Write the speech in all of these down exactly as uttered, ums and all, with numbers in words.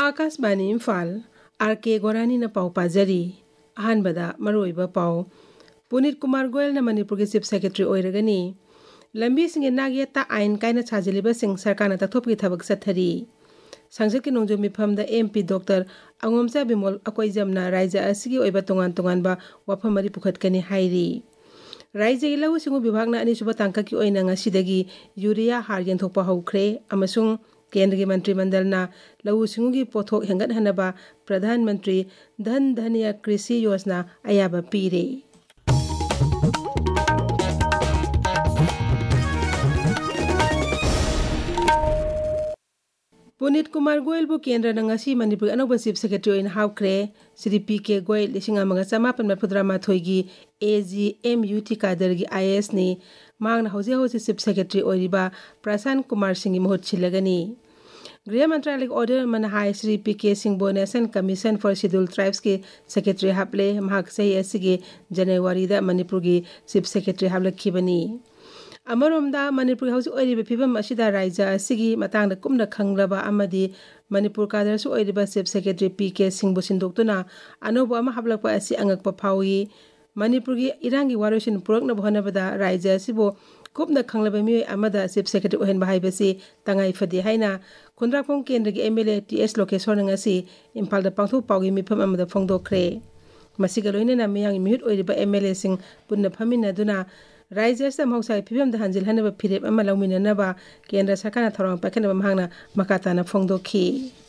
Akashvani Imphal are के गोरानी न पाव पाजरी अहानबदा मरोइबा पाव पुनीत कुमार गोयल न मणिपुर के चीफ सेक्रेटरी ओइरगनी लंबी सिंह नागेता आइन कायना छाजिलिबा सिंह सरकार न तथोपकी थबक सथरी संसद के नोंजो मिफम द एमपी डॉक्टर अंगोमचा बिमोल अकोइजमना राज्य असिगी ओइबा तोंगान तोंगानबा वाफम मरी पुखतकनी हाइरी राज्य के लघु सिंह विभाग न अनिसुबा तांका की ओइना ngasiदगी यूरिया हार यंथोकपा हौख्रे अमसुंग केंद्र के मंत्रिमंडल ना लघु सिंह की पोथोक हेंगत हनबा प्रधानमंत्री धन धन्य कृषि योजना अयाबा पीरे पुनीत कुमार गोयल बु केंद्र नंगासी मणिपुर अनोबा चीफ सेक्रेटरी ओइन हाउख्रे श्री पी के गोयल लिसिंग अमगा समापन मफुद्रा माथोगी एजी एम यूटी कादर की आईएएस ने मांग हौजे हौजे चीफ सेक्रेटरी ओइरिबा प्रशांत कुमार सिंह महूत छिलगनी गृह मंत्रालय ऑर्डर मन हाई Shri P K Singh national commission for scheduled tribes के सेक्रेटरी हापले महाक सही असिगे जनवरी दा मणिपुर की चीफ सेक्रेटरी हापलखिबनी अमरोमदा मणिपुर हौजे ओइरिबा फिबम असिदा राज्य असिगी मतांगदा कुमना खंगलबा अमदी मणिपुर कादरसु ओइरिबा chief secretary P K Singh बु सिंदोक्तुना अनोबो अमा हापलकपा असि अंगकपा फावी मणिपुर की इरांगी वारोशन पुरकना बहनबदा राज्य असिबो कुपना खंगलबा मियोय अमदा चीफ सेक्रेटरी ओहन बाहाइबसी तंगाई फदे हाइना खुंद्राखोंग केंद्र के एमएलए टीएस लोकेश्वर नंगासी इम्फाल दा पांथो पावगी मिफम अमदा फोंदोखरे मसिगा लोइना मियांग मिहुत ओइरिबा एमएलए सिंह पुन्ना फमिनदुना राज्य से मौसाई फिल्म हंजिल हनब फिरेप अमा लौमिननबा केंद्र सरकार थौरंग पाखनबा महंगना मकाताना फोंदोखी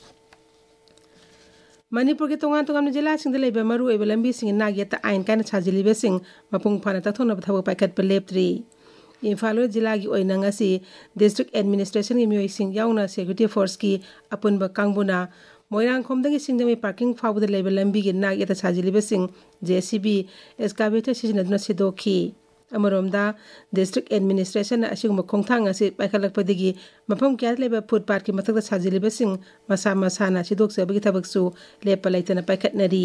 मणिपुर के तोंगान तोंगान जिला सिंह लेबा मरु एबा लंबी सिंह नागेता आइन काना छाजिलिबा सिंह मपुंग फाना तथोनब थबो पाखत लेप्त्री इम्फाल जिला की ओइनंगासी डिस्ट्रिक्ट एडमिनिस्ट्रेशन की मियोय सिंह याउना सिक्योरिटी फोर्स की अपुनबा कांगबुना मोइरांग खोमदंगी सिंहदमी पार्किंग फाउबद लेबा लंबी की नागेता छाजिलिबा सिंह जेसीबी एस्कावेटर सिजनदुना सिदोखी अमरोमदा डिस्ट्रिक्ट एडमिनिस्ट्रेशन असिगुम खोंथांग असे पाइखलकपदगी मफम क्या लेबा फुटपाथ की मथकदा छाजिलिबा सिंह मसा मसाना सिदोकसबगी थबकसु लेपा लैतना पाइखतनरी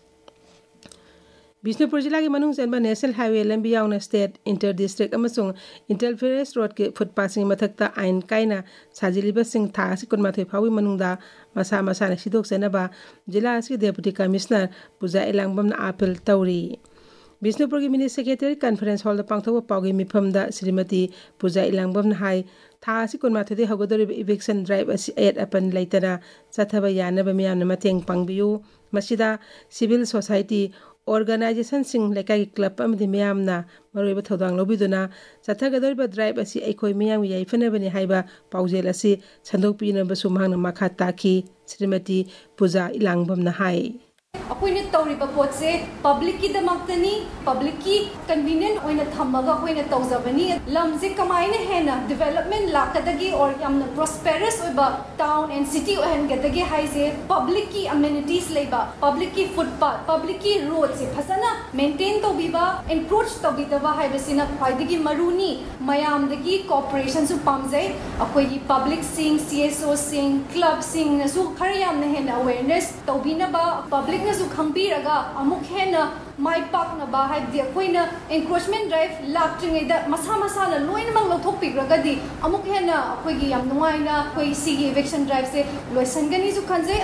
बिष्णुपुर जिला के मनुंग चेंबा नेशनल हाईवे लंबी याउना स्टेट इंटर डिस्ट्रिक्ट अमसुंग इंटरफेरेंस रोड के फुटपाथ सिंह मथकता आइन कायना छाजिलिबा सिंह था असि कुनमाथोय फावी मनुंगदा मसा मसाना सिदोकसनबा जिला असि डेप्यूटी कमिश्नर पूजा इलांगबमना अपील तौरी बिष्णुपुर की मिनी सेक्रेटरी कॉन्फ्रेंस हॉल पांथोब पावगी मिफम श्रीमती पूजा इलांगबम हाई था कुनमाथोदे हगदोरिब इविक्शन ड्राइव असी एट अपन लेतना चथब यानब मियामना मतेंग पांगबियु मसिदा सिविल सोसाइटी ऑर्गेनाइजेशन सिंह लेकाई क्लब अमदि मियामना मरोइब थौदांग लौबिदुना चथगदोरिब ड्राइव असी अखोय मियाम याइफनबनि हाइबा पाउजेल असी संदोकपिनबसु महंगना मखा ताखी श्रीमती पूजा इलांगबमना हाई अखोइने तौरिबा पोटसे पब्लिक की दमक्तनी पब्लिक की कन्वीनियंट ओइना थम्मगा अखोइने तौजबनी लमजे कमाइने हेना डेवलपमेंट लाकदगी और यामना प्रोस्पेरस ओइबा टाउन एंड सिटी ओहनगदगी हाइसे पब्लिक की अमेनिटीज लेबा पब्लिक की फुटपाथ पब्लिक की रोड से फसना मेंटेन तौबिबा एनक्रोच तौबिदबा हाइबसिना ख्वाइदगी मरुनी मयामदगी कोऑपरेशन सु पामजे अखोइगी पब्लिक सिंग सीएसओ सिंग क्लब सिंग नसु खर यामना हेना अवेयरनेस तौबिनबा पब्लिक खंबीरगा अमुक हेना माइ पाकनबा हाइबदि अखोइना एनक्रोचमेंट ड्राइव लाक्ट्रिङैदा मसा मसाना लोइनमक लौथोकपिग्रगदि अमुक हेना अखोइगी याम नुंगाइना अखोइ सिगी इवेक्शन ड्राइव से लोइसनगनी जु खंजे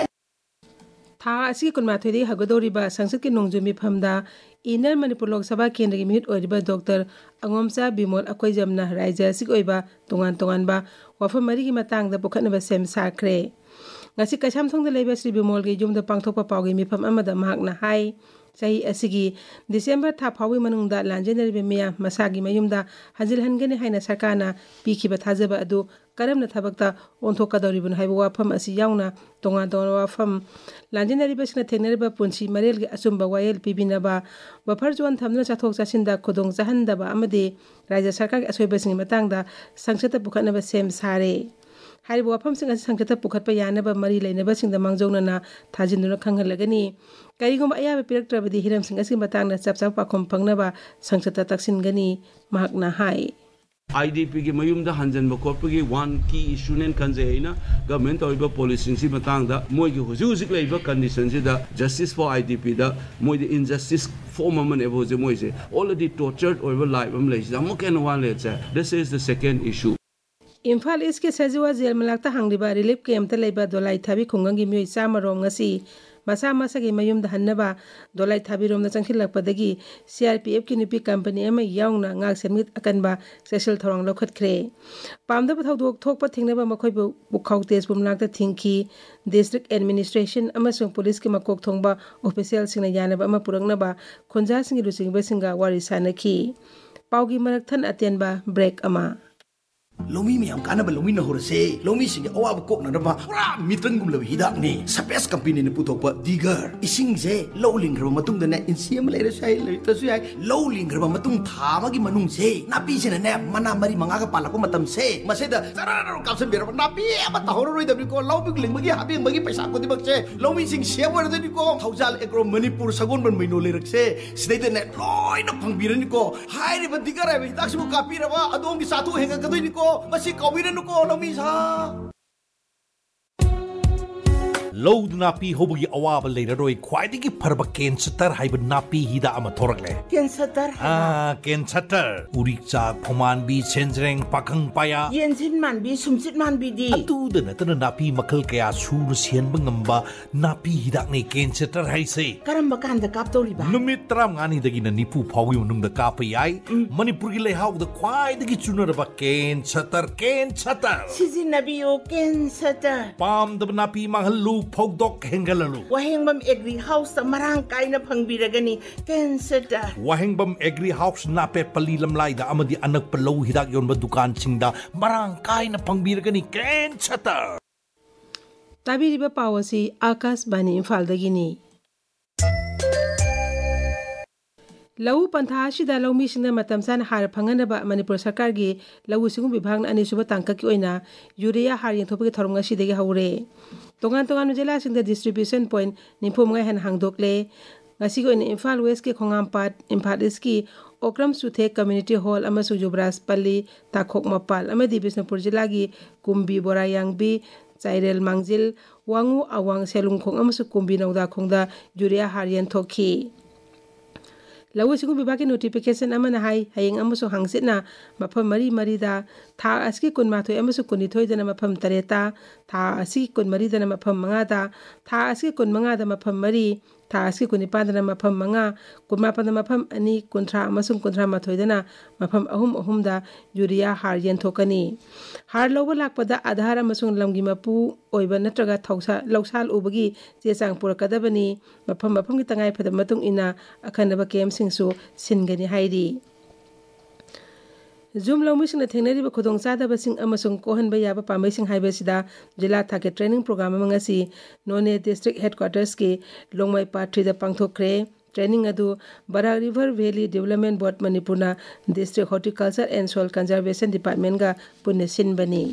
था असि कुनमाथोदे हगदोरिबा संसद के नोंजु मिफमदा इनर मणिपुर लोक सभा केंद्र की मिहुत ओइरिबा डॉक्टर अंगोमचा बिमोल अकोइजमना राज्य असि ओइबा तोंगान तोंगानबा वाफम मरी की मतांगदा पुखनबा सेम साखरे ngasi kasam thong de leba Sri Bimol gi jum da pangthokpa pawgi mifam amada mahakna hai sahi asigi December tha phawi manungda lanjenari be miya masagi mayumda hajil hangene haina sarkana pikhiba thajaba adu karamna thabakta onthokadoribun haiba wafam asi yauna tonga tonga wafam lanjenari besna theneriba punchi marel gi asumba wayel pibinaba wafar jon thamna chathok chasinda khodong jahandaba amade rajya sarkar gi asoibasing matangda sangsata bukhanaba sem sare हारिब वाफम सिंह संकट पुखत यानब मरी लेनब सिंह मांगजौनना थाजिन्दुना खंगलगनी करिगुम अयाब पिरक्त्रबदि हिरम सिंह असि मतंगना चपचाप पाखम फंगनबा संसद तक्सिनगनी महकना हाई I D P की मयुम दा हंजन बकोप की वन की इशू नेन कंजे है ना गवर्नमेंट तौइबा पॉलिसी सी मतंग दा मोय की हुजु हुजिक लेबा कंडीशन से दा justice for I D P दा मोय द इनजस्टिस फॉर ममन एबो जे मोय से ऑलरेडी टॉर्चर्ड ओइबा लाइफ हम लेस दा मो कैन वन let's this is the second issue Imphal east के सजुआ जेल मनाक्ता हांगलिबा रिलीफ कैम्प लेबा Dolai थाबी खुंगंगी मियोई चामरोम ngasi masa masa gi mayum da hannaba dolai thabirom na changkhilakpadagi C R P F ki nupi company ama yaungna ngak semit akanba special thorong lokhat khre pamda ba thodok thokpa thingnaba makhoi bu bukhau tes bum nakta thingki district administration amasung police ki makok thongba official singna yanaba ama purangnaba khonja singi rusingba singa wari sanaki paugi marak than atenba break ama Lomi mi am kana ba lomi na horse lomi singe awa ba kok na ba pura mitran gum lawi hidak ni space company ni putok pa digger ising je low ling gra matung da na insiam le sai le ta su ai low ling gra matung tha ma gi manung se na pi se na ne mana mari manga ka pala ko matam se ma se da sarara ka se ber na pi ba ta hor roi da bi ko low bi ling ma gi habi ma gi paisa ko di bak se lomi sing se wa da ni ko thaujal ekro manipur sagon ban maino le rak se sidai da ne loi na phang bi ni ko hai ri ba digger ai bi tak su ka pi ra ba adom gi sathu henga ka doi ni ko Masih kawinan ko lomi sa Load napi hobugi awaba leira roi khwaidigi pharba ken satar haiba napi hida ama thorakle ken satar ah ken satar urik chak phoman bi chenjreng pakhang paya yenjin man bi sumsit man bi di atu de na tan napi makhal kaya sur sian bangamba napi hida ne ken satar haise karamba kan da kap tori ba numit tram ngani dagi na nipu phawi unung da kap yai manipur gi lehau da khwaidigi chunaraba ken satar ken satar sizin nabi o ken satar pam da napi mahal Pogdok hengalalu. Wahengbam Agri House marang kai na pangbiragani cancer da. Wahengbam Agri House na pe palilam lai da amadi anak palaw hidak yon ba dukan singda marang kai na pangbiragani cancer da. Tabi riba pawasi Akas Bani Imphal dagini. Lau pantha shida lau mi singna matam san har phanganaba Manipur sarkar gi lau singum bibhag ani suba tangka ki oina urea har yang thopi thorom nga sidegi haure tongan tongan jela singda distribution point nimphum nga hen hangdokle ngasi go in Imphal West ki khongam pat Imphal East ki Okram Suthe Community Hall amasu Jobras Palli Takhok Mapal amadi Bisnupur jila gi Kumbi Borayang bi Chairel Mangjil Wangu Awang Selung Khong amasu Kumbi Nauda Khongda urea har yan thokhi Lawu sigu bibaki notification amana hai hayeng amuso hangsit na mapam mari mari da tha aski kun ma thoi amuso kuni thoi dana mapam tareta tha aski kun mari dana mapam manga da tha aski kun manga da mapam mari tha aski kuni pa dana mapam manga kun ma pa dana mapam ani kuntra amusung kuntra ma thoi dana mapam ahum ahum da urea har yen thokani har lowa lakpada adhar amusung lamgi mapu oiba natraga thausa loksal ubagi je sang purakadabani mapam mapam ki tangai phada matung ina akhanaba kem singsu singani hairi Zoom lau mising na thengnari ba khudong sada ba sing amasung kohan ba yaba pamai sing haiba sida jila thake training program amanga si None district headquarters ke Longmai Patri da pangthokre training adu Barak River Valley Development Board Manipurna District Horticulture and Soil Conservation Department ga punne sin bani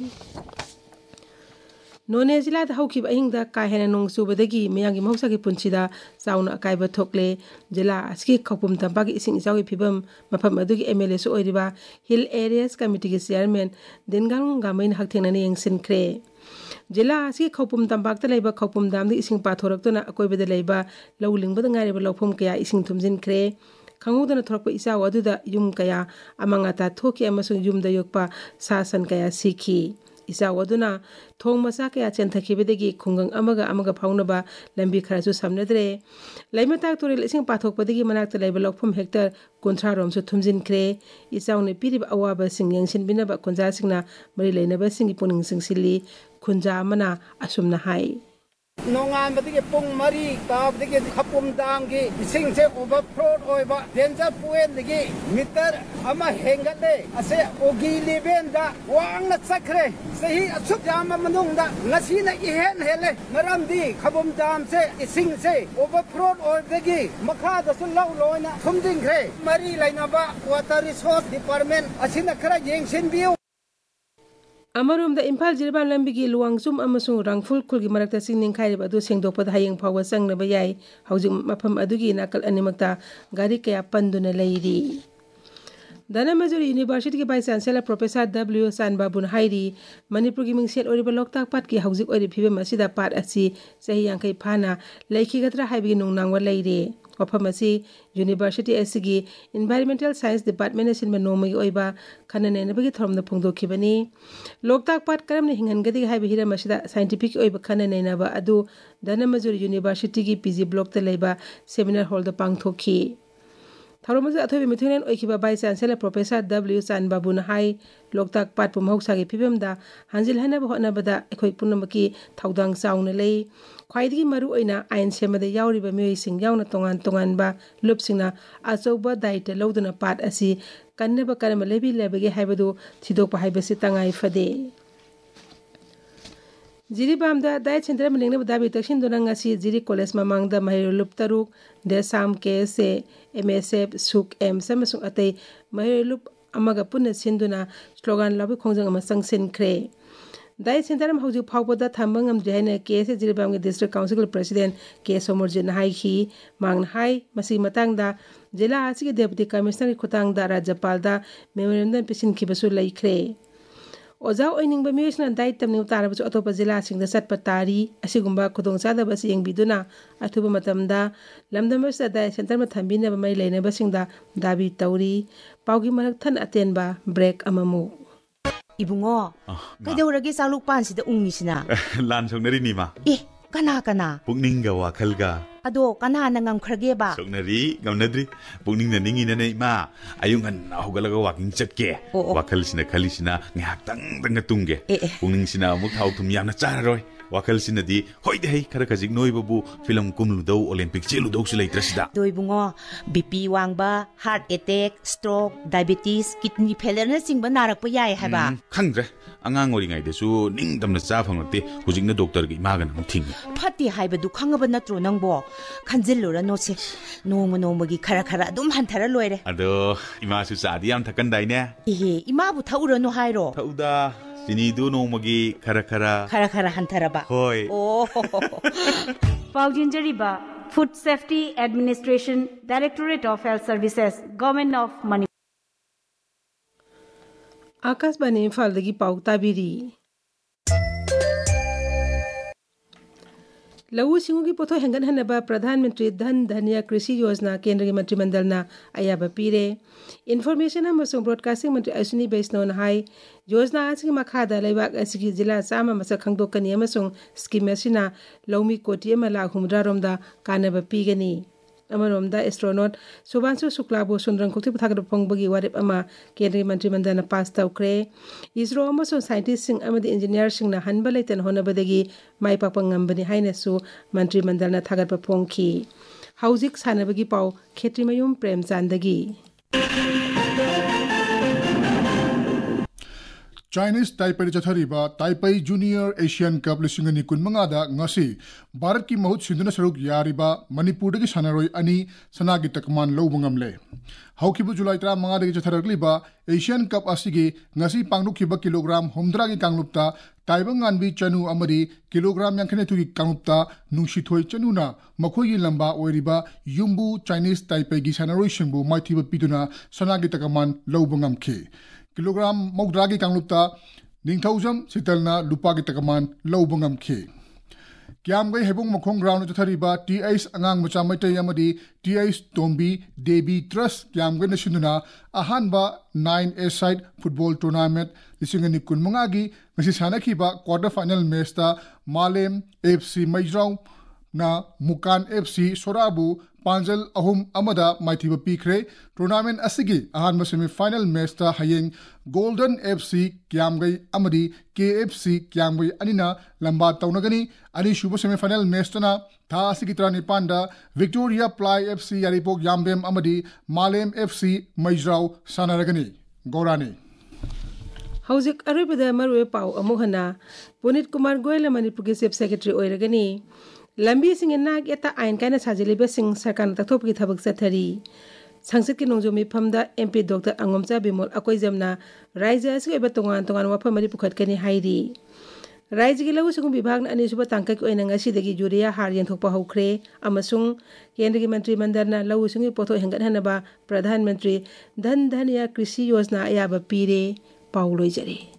None jila da hauki ba hingda ka hena nong subadagi miyangi mahausa ki punchida sauna akai ba thokle jila aski khopum tamba ki ising isawi phibam mafam adugi M L A so oiriba Hill Areas Committee ki chairman dengang gamain hakthena ne yengsin kre jila aski khopum tamba ta leiba khopum dam di ising pathorak to na akoi beda leiba lowling bada ngari ba lawphum kaya ising thumjin kre khangudana thorpa isa waduda yum kaya amanga ta thoki amasung yum da yokpa sasan kaya sikhi isa waduna thong masa kaya chenthakibedegi khungang amaga amaga phaunaba lambi kharasu samnadre laimata toril ising pathokpadegi manakta leiba lokphum hector kontra rom su thumjin kre isaune pirib awaba sing yangsin binaba konja singna mari leinaba singi puning singsili khunja amana asumna hai Nongan batige pong mari ta batige khapum dam gi ising se overflow oi ba danger point gi meter ama hengale ase ogi leven da wang na sakre sehi achuk jam manung da ngasi na ihen hele maram di khapum dam se ising se overflow oi gi makha da sun law loina thumding kre mari laina ba water resource department asina khara yengsin biu Amarum da Imphal Jirban Lambigi Luwangsum amasung Rangful Kulgi Marakta Singning Khairib adu sengdokpad hayeng phawa sangnaba yai haujing mafam adugi nakal animakta gari kaya panduna leiri Dana Majori University ki Vice Chancellor Professor W Sanbabun Hairi Manipur ki mingset oriba loktak pat ki haujik ori phibe masida pat asi sahi yangkai phana leikhi gatra haibi nungnangwa leire वफम असी university असिगी environmental science department सिन नोमगी ओइबा खननेनबगी थरमना फोंदोखिबनी लोकताक पाट करमने हिंगनगदी हाइबे हिरम असिदा साइंटिफिक ओइबा खननेनबा अदु धनमजुर यूनिवर्सिटी की पीजी ब्लॉक त लेबा सेमिनार हॉल द पांगथोखी थरमजु अथोबे मिथुनेन ओइखिबा वाइस चांसलर प्रोफेसर डब्ल्यू चान बाबुना हाई लोकताक पाट पुमहौसागी फिबमदा हांजिल हनबा होनबदा एखोइ पुनमकी थौदांग चाउना लेई ख्वाइदगी मरु ओइना आइन सेमदा यावरिबा मियोइसिंग यावना तोंगान तोंगानबा लुपसिंगना अचौबा दायित्व लौदुना पाट असि कन्नबा करम लेबि लेबगे हाइबदु थिदोकपा हाइबसि तंगाई फदे जिरीबामदा दायित सेंटर मनिंगना दाबि तक्सिनदुना ngasi जिरी कॉलेज ममांगदा महिर लुप तरुक देसाम केसे एमएसएफ सुक एम समसुंग अतै महिर लुप अमगा पुन्ना सिंदुना स्लोगन लाबि खोंजंग अमा संगसिनख्रे दायित सेंटर म हौजु फावबदा थांबंग amdri हाइना केसे जिरीबामगे डिस्ट्रिक्ट काउंसिल प्रेसिडेंट के सोमरजिन हाइखि मांगन हाइ मसी मतंगदा जिला आसिगे डेप्यूटी कमिश्नर खुतांगदा राज्यपालदा मेमोरेंडम पिसिनखिबसु लैख्रे ओजा ओइनिंगबा मियोइसना दायित तमनिउ तारबसु अतोपा जिला सिंगदा चटपा तारी असिगुंबा खुदोंग चादबसि यंगबिदुना अथुबा मतमदा लमदमबसदा दायित सेंटर म थंबिनबा मै लेनबसिंगदा दाबि तौरी पाउगी मरक थन अतेनबा ब्रेक अममु इबुंगो कइदौरगे चालुक पानसिदा उंगिसिना लान सोंनरी निमा ए कना कना पुकनिंगा वाखलगा अदो कनाना ngamkhragebा सोंनरी गमनद्री पुकनिंगना निंगिनने इमा अयुंगन होगलगा वाकिंग चटके वाखलसिना खलिसिना ngahak-tang tang tungge पुकनिंगसिना अमुक थाउ थुम यामना चाररोय वाखलसिनादि होइदे है खरा खजिक नोइबबु फिल्म कुमलुदौ ओलंपिक चेलुदौ सुलैत्रसिदा दोइबुंगो बीपी वांगबा heart attack stroke diabetes kidney failure न सिंगबा नारकपा याय हाबा खंग्रे अंगांग ओरिङाइदसु निंगदमना चा फंगते हुजिंगना डॉक्टर गी मागन हम थिंग फति हाइबदु खंगबा नत्रो नंगबो खंजिल्लुरा नोसे नोंग नोंगबगी खरा खरा अदुम हंथरा लोइरे अदो इमासु चादी याम थकंदाइने इहे इमाबु थौरनो हाइरो थौदा सिनीदु नोंगमगी खरा खरा खरा खरा हंथराबा होय ओ पाउजिंजरीबा food safety administration directorate of health services government of Manipur Akashvani इम्फालदगी पाउ ताबिरी लघु सिंगुगी पोथो हेंगन हनबा प्रधानमंत्री धन धन्य कृषि योजना केंद्र के मंत्रिमंडलना अयाबा पीरे इन्फॉर्मेशन अमसुंग ब्रॉडकास्टिंग मंत्री अश्विनी वैष्णवना हाई योजना आसिगी मखादा लेबाक असिगी जिला चामा मसक खंगदोकनी अमसुंग स्कीम असिना लौमी कोटी अमा लाख हुमद्रा रोमदा कानबा पीगनी अमरोमदा एस्ट्रोनॉट सुबांशु शुक्लाबो सुंदरंग खुक्ति पथागद फोंगबगी वारेप अमा केंद्रीय मंत्रिमंडलना पास तौख्रे इसरो अमसुंग साइंटिस्ट सिंग अमदि इंजीनियर सिंगना हनबा लेतन होनबदगी माइपाकपा ngambani hainasu मंत्रिमंडलना थागदपा फोंखी हौजिक सानबगी पाउ खेत्रीमयुम प्रेमचांदगी Chinese Taipei Chathariba Taipei Junior Asian Cup Lisingani Kunmangada Ngasi Bharat ki mahut sinduna saruk yariba Manipur dagi sanaroi ani sanagi takman lobungamle Haukibu July tra manga dagi chatharagliba Asian Cup asigi ngasi panglukhiba kilogram humdra gi kanglupta Taibang anbi chanu amari kilogram yankhane thugi kanglupta nungshithoi chanuna makhoi lamba oiriba yumbu Chinese Taipei gi sanaroi singbu maithiba piduna sanagi takman lobungamkhe kilogram मौद्रागी कांगलुप्ता निंगथौजम सितलना लुपागी तकमान लौबंगम खे क्याम गई हेबुंग मखोंग ground चथरीबा TS अंगांग मचा मैतै अमदी टीएस टोम्बी देबी ट्रस्ट क्याम गई नसिनुना अहानबा nine a side football tournament लिसिंगनि कुनमंगागी ngasi sanakhiba quarter final match ता मालेम एफसी मैजराव ना मुकान एफसी सोराबु पांजल अहुम अमदा माइथिबा पीखरे टूर्नामेंट असगी अहानबा सेमीफाइनल मैच ता हयेंग गोल्डन एफसी क्यामगई अमदी केएफसी क्यामगई अनिना लंबा तौनगनी अनि शुभ सेमीफाइनल मैच तना था असगी त्रानिपांडा विक्टोरिया प्लाई एफसी यारिपोक यामबेम अमदी मालेम एफसी मैजराव सानरगनी गौरानी हौजिक अरुबदा मरुए पाउ अमुहना पुनीत कुमार गोयल मणिपुर के चीफ सेक्रेटरी ओइरगनी लंबी सिंग नाग एता आइन कायना साजिलिबा सिंग सरकार तथोपकी थबक चथरी संसद के नोंजोमी फमदा एमपी डॉक्टर अंगोमचा बिमोल अकोइजमना राज्य असि एबा तोंगान तोंगान वफम मरि पुखतकनी हाइरी राज्य के लघु सिंगु विभाग अनिसुबा तांकक ओइना ngasiदगी यूरिया हार यंथोकपा हौख्रे अमसुंग केंद्र के मंत्रिमंडलना लघु सिंगु पोथो हेंगनहनबा प्रधानमंत्री धन धन्य कृषि योजना अयाबा पीरे पाउलोइजरे